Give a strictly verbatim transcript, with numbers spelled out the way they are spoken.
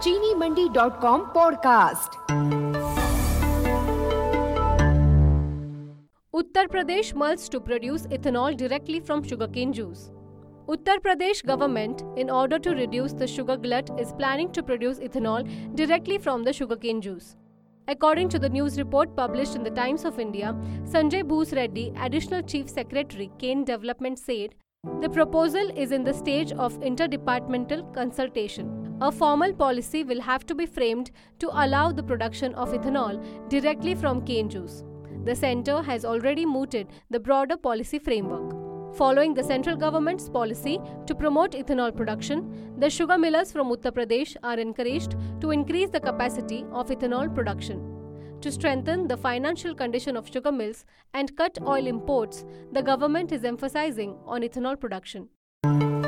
चीनी Mandi dot com podcast. Uttar Pradesh mulls to produce ethanol directly from sugarcane juice. Uttar Pradesh government, in order to reduce the sugar glut, is planning to produce ethanol directly from the sugarcane juice. According to the news report published in the Times of India, Sanjay Bhoos Reddy, Additional Chief Secretary, Cane Development, said, the proposal is in the stage of interdepartmental consultation. A formal policy will have to be framed to allow the production of ethanol directly from cane juice. The centre has already mooted the broader policy framework. Following the central government's policy to promote ethanol production, the sugar millers from Uttar Pradesh are encouraged to increase the capacity of ethanol production. To strengthen the financial condition of sugar mills and cut oil imports, the government is emphasizing on ethanol production.